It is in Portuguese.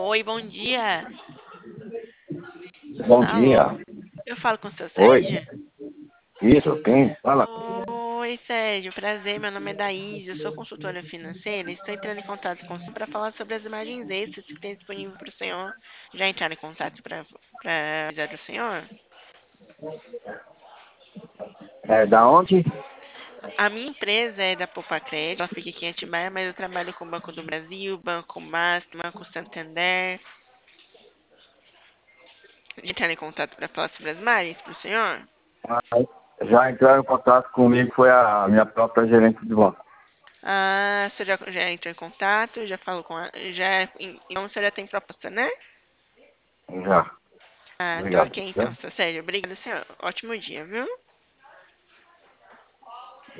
Oi, bom dia. Bom Alô, dia. eu falo com o seu Oi. Sérgio? Isso, quem fala? Oi, Sérgio, prazer. Meu nome é Daís, eu sou consultora financeira e estou entrando em contato com você para falar sobre as imagens extras que tem disponível para o senhor. Já entraram em contato para avisar o senhor? É da onde? A minha empresa é da Poupa Crédito, ela fica aqui em Atibaia, mas eu trabalho com o Banco do Brasil, Banco Master, Banco Santander. Já entraram em contato para falar sobre as imagens para o senhor? Já entraram em contato comigo, foi a minha própria gerente de banco. Ah, você já entrou em contato, já falou com a, já, então você já tem proposta, né? Já. Ah, tá Obrigado. ok então, tá sério. Obrigada, senhor. Ótimo dia, viu?